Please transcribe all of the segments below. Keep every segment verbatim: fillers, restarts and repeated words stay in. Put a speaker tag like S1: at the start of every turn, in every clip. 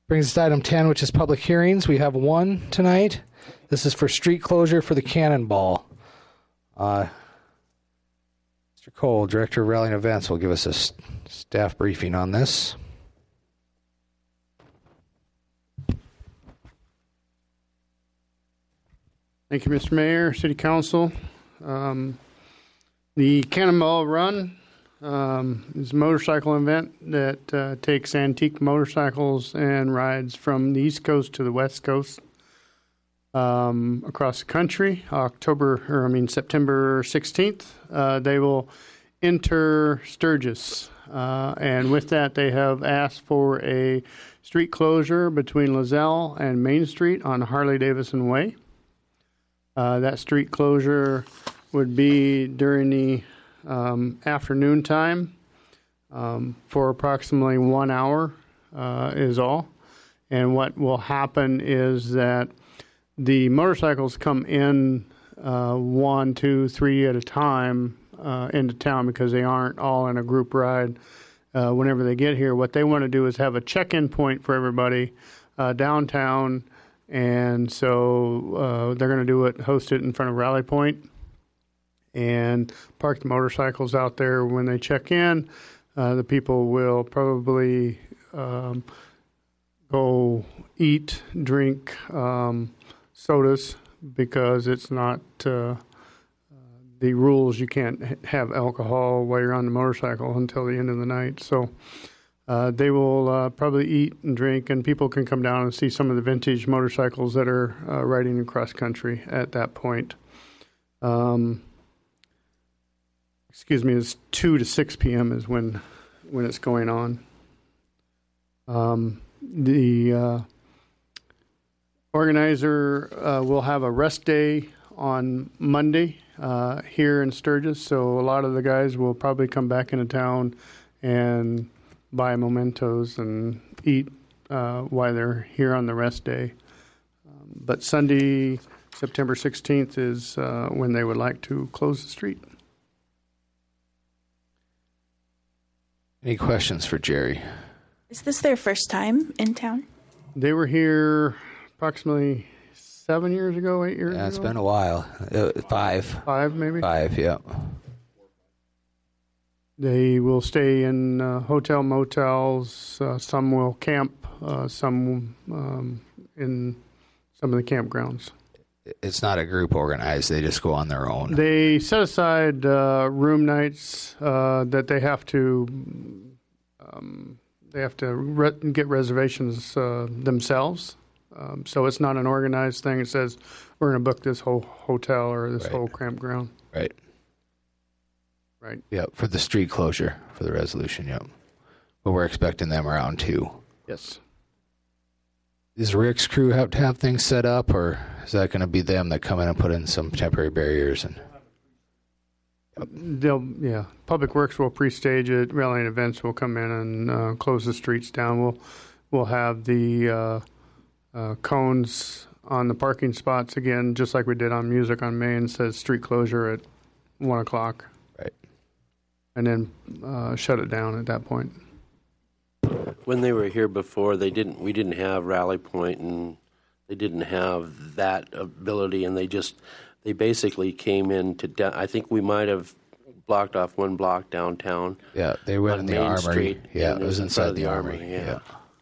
S1: Brings us to item ten, which is public hearings. We have one tonight. This is for street closure for the Cannonball. Uh, Mister Cole, Director of Rallying Events, will give us a s- staff briefing on this.
S2: Thank you, Mister Mayor, City Council. Um, the Cannonball Run um, is a motorcycle event that uh, takes antique motorcycles and rides from the East Coast to the West Coast um, across the country. October, or I mean September sixteenth, uh, they will enter Sturgis, uh, and with that, they have asked for a street closure between Lozelle and Main Street on Harley-Davidson Way. Uh, that street closure would be during the um, afternoon time um, for approximately one hour uh, is all. And what will happen is that the motorcycles come in uh, one, two, three at a time uh, into town because they aren't all in a group ride uh, whenever they get here. What they want to do is have a check-in point for everybody uh, downtown. And so uh, they're going to do it, host it in front of Rally Point, and park the motorcycles out there. When they check in, uh, the people will probably um, go eat, drink um, sodas, because it's not uh, the rules. You can't have alcohol while you're on the motorcycle until the end of the night. So Uh, they will uh, probably eat and drink, and people can come down and see some of the vintage motorcycles that are uh, riding across country at that point. Um, excuse me, it's two to six p.m. is when when it's going on. Um, the uh, organizer uh, will have a rest day on Monday uh, here in Sturgis, so a lot of the guys will probably come back into town and buy mementos and eat uh, while they're here on the rest day. Um, but Sunday, September sixteenth, is uh, when they would like to close the street.
S1: Any questions for Jerry?
S3: Is this their first time in town?
S2: They were here approximately seven years ago, eight years
S1: Yeah,
S2: ago?
S1: it's been a while. Uh, five.
S2: Five, maybe?
S1: Five, yeah.
S2: They will stay in uh, hotel motels. Uh, some will camp. Uh, some um, in some of the campgrounds.
S1: It's not a group organized. They just go on their own.
S2: They set aside uh, room nights uh, that they have to um, they have to re- get reservations uh, themselves. Um, so it's not an organized thing. It says we're going to book this whole hotel or this
S1: Right.
S2: whole campground.
S1: Right.
S2: Right.
S1: Yep, for the street closure, for the resolution, yep. But we're expecting them around two.
S2: Yes.
S1: Does Rick's crew have to have things set up, or is that going to be them that come in and put in some temporary barriers? And
S2: Yep. They'll yeah. Public Works will pre-stage it. Rallying Events will come in and uh, close the streets down. We'll we'll have the uh, uh, cones on the parking spots again, just like we did on Music on Main. Says street closure at one o'clock.
S1: Right.
S2: And then uh, shut it down at that point.
S4: When they were here before, they didn't. We didn't have Rally Point, and they didn't have that ability, and they just they basically came in to. Da- I think we might have blocked off one block downtown.
S1: Yeah, they went
S4: on
S1: in the
S4: Main
S1: armory.
S4: Street,
S1: Yeah,
S4: and
S1: it was
S4: in
S1: inside
S4: front of
S1: the,
S4: the
S1: armory.
S4: armory, yeah.
S1: yeah.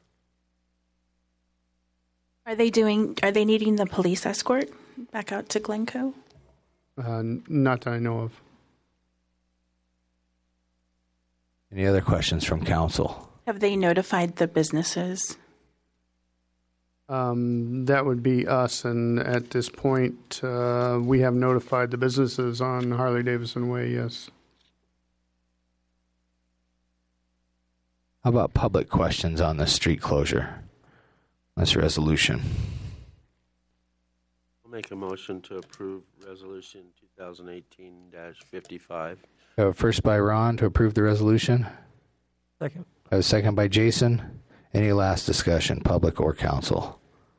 S3: Are they doing? Are they needing the police escort back out to Glencoe?
S2: Uh, not that I know of.
S1: Any other questions from council?
S3: Have they notified the businesses?
S2: Um, that would be us, and at this point, uh, we have notified the businesses on Harley-Davidson Way, yes.
S1: How about public questions on the street closure? This resolution.
S4: I'll make a motion to approve Resolution twenty eighteen dash fifty-five.
S1: Uh, first by Ron to approve the resolution.
S5: Second.
S1: A second by Jason. Any last discussion, public or council?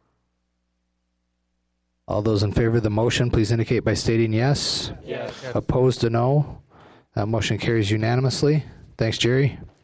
S1: All those in favor of the motion, please indicate by stating yes.
S5: Yes.
S1: Opposed to no. That motion carries unanimously. Thanks, Jerry.